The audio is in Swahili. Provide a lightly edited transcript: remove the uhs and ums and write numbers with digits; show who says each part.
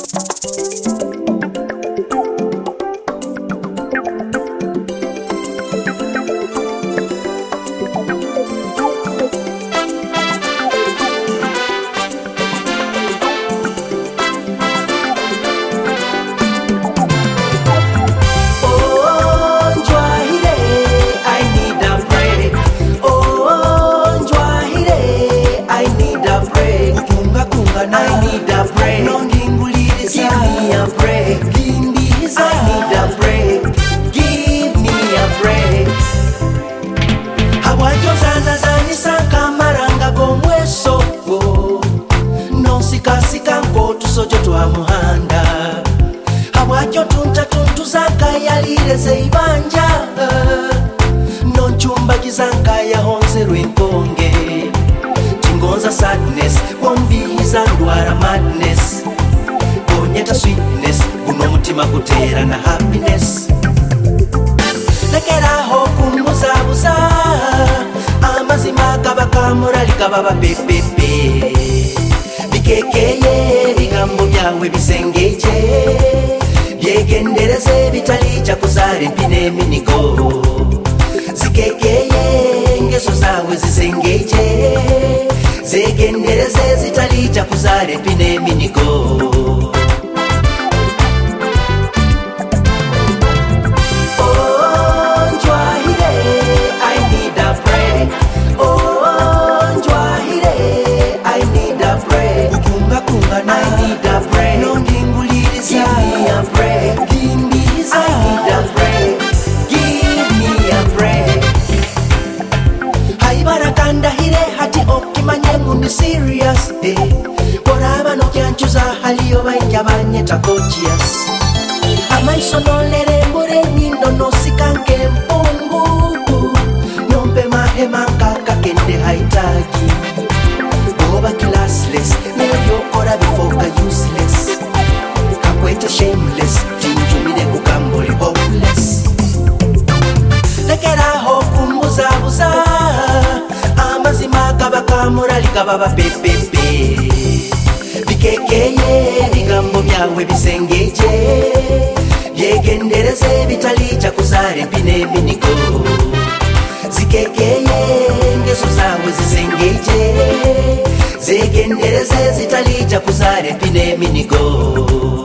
Speaker 1: I need a break. Give me a break. I need a break. Give me a break. Hawajozana zanisa kamaranga gomweso non sikasika nko tusojo twa muhanda. Hawajo tunta tuntu zakayalire zeibanja non chumba gizanka ya honze rwenkonge tingonza sadness bombiza ndwara madness bonyeta sweetness guno mutima kutera na happiness lekeraho kumuzabuza amazima kabakamura likababa pepepe bikekeye bigambo byawe bisengeje byegendereze bitalija kuzare mpine minigo zikekeye ngeso zawe zisengeje zegendereze zitalija kuzare mpine minigo serious Boraba no kyanchuza haliyo bainja banyeta conscious Amaiso no lere mbure nino no sikanke mpungu Nompe mahema kaka kende haitagi Oba classless, neyo kora bifoka useless Kakweta shameless, tinjumide kukambuli hopeless Lekera hofu muzabuza amazima kabakamura likababa pepepe bikekeye bigambo byawe bisengeje byegendereze bitalija kuzare mpine minigo zikekeye ngeso zawe zisengeje zegendereze zitalija kuzare mpine minigo